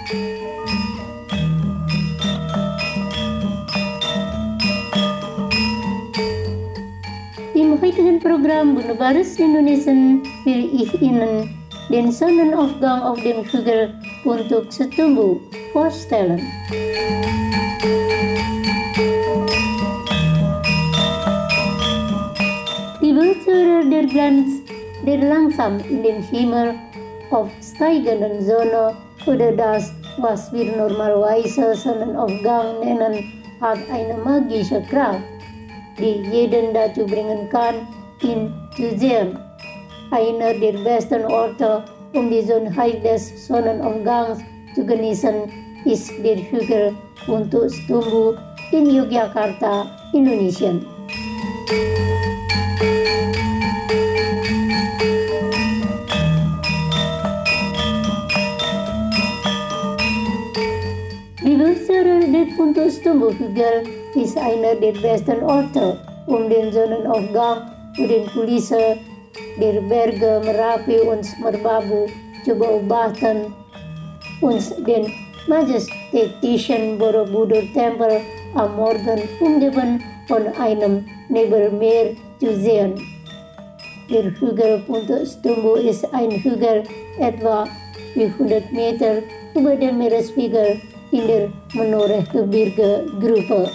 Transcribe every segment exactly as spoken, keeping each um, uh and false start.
Im heutigen Programm Wunderbares Indonesian will ich Ihnen den Sonnenaufgang auf dem Hügel untuk Setumbu vorstellen. Die Wurzeln der Glanz, der langsam in den Himmel aufsteigenden Sonne oder das, was wir normalerweise Sonnenaufgang nennen, hat eine magische Kraft, die jeden dazu bringen kann, ihn zu sehen. Einer der besten Orte, um die Schönheit des Sonnenaufgangs zu genießen, ist der Hügel untuk Setumbu in Yogyakarta, Indonesia. Die Wurzel der Untuk Setumbu Hügel ist einer der besten Orte, um den Sonnenaufgang und den Kulisse der Berge Merapi und Merbabu zu beobachten und den majestätischen Borobudur-Tempel am Morgen umgeben von einem Nebelmeer zu sehen. Der Hügel Untuk Setumbu ist ein Hügel etwa vierhundert Meter über dem Meeresspiegel in der Menoreh-Gebirge-Gruppe.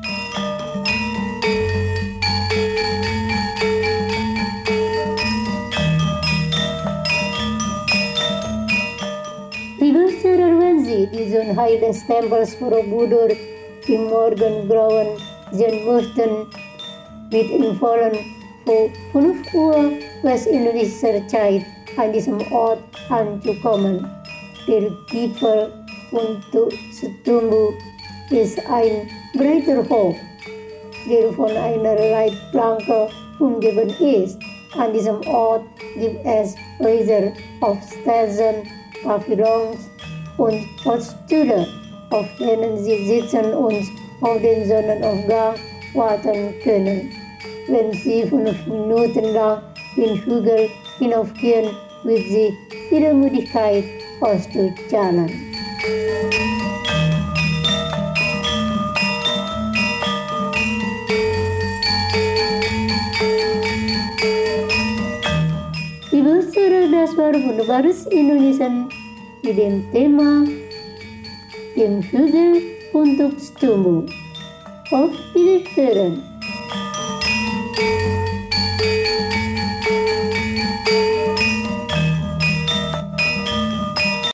Die Wurzel wenn Sie die Schönheit des Tempels Borobudur im Morgengrauen sehen möchten, mit empfohlen vor fünf Uhr westindonesischer Zeit an diesem Ort anzukommen. Der Gipfel Untuk Setumbu ist ein breiter Hof, der von einer Leitplanke umgeben ist. An diesem Ort gibt es Häuser auf Stelzen, Pavillons und Holzstühle, auf denen Sie sitzen und auf den Sonnenaufgang warten können. Wenn Sie fünf Minuten lang den Hügel hinaufgehen, wird Sie Ihre Müdigkeit auszujagen. Die Wurzel das war Wunderbares Indonesian mit dem Thema dem Hügel Untuk Setumbu. Auf Wiederhören!